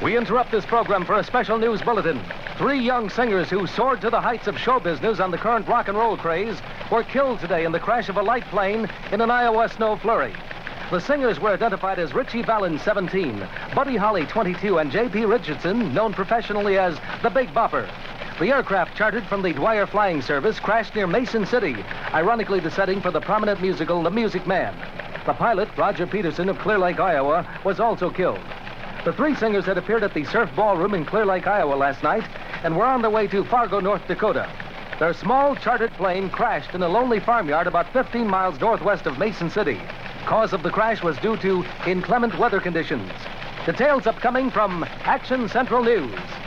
We interrupt this program for a special news bulletin. 3 young singers who soared to the heights of show business on the current rock and roll craze were killed today in the crash of a light plane in an Iowa snow flurry. The singers were identified as Richie Valens, 17, Buddy Holly, 22, and J.P. Richardson, known professionally as the Big Bopper. The aircraft, chartered from the Dwyer Flying Service, crashed near Mason City, ironically the setting for the prominent musical The Music Man. The pilot, Roger Peterson of Clear Lake, Iowa, was also killed. The 3 singers had appeared at the Surf Ballroom in Clear Lake, Iowa last night and were on their way to Fargo, North Dakota. Their small chartered plane crashed in a lonely farmyard about 15 miles northwest of Mason City. Cause of the crash was due to inclement weather conditions. Details upcoming from Action Central News.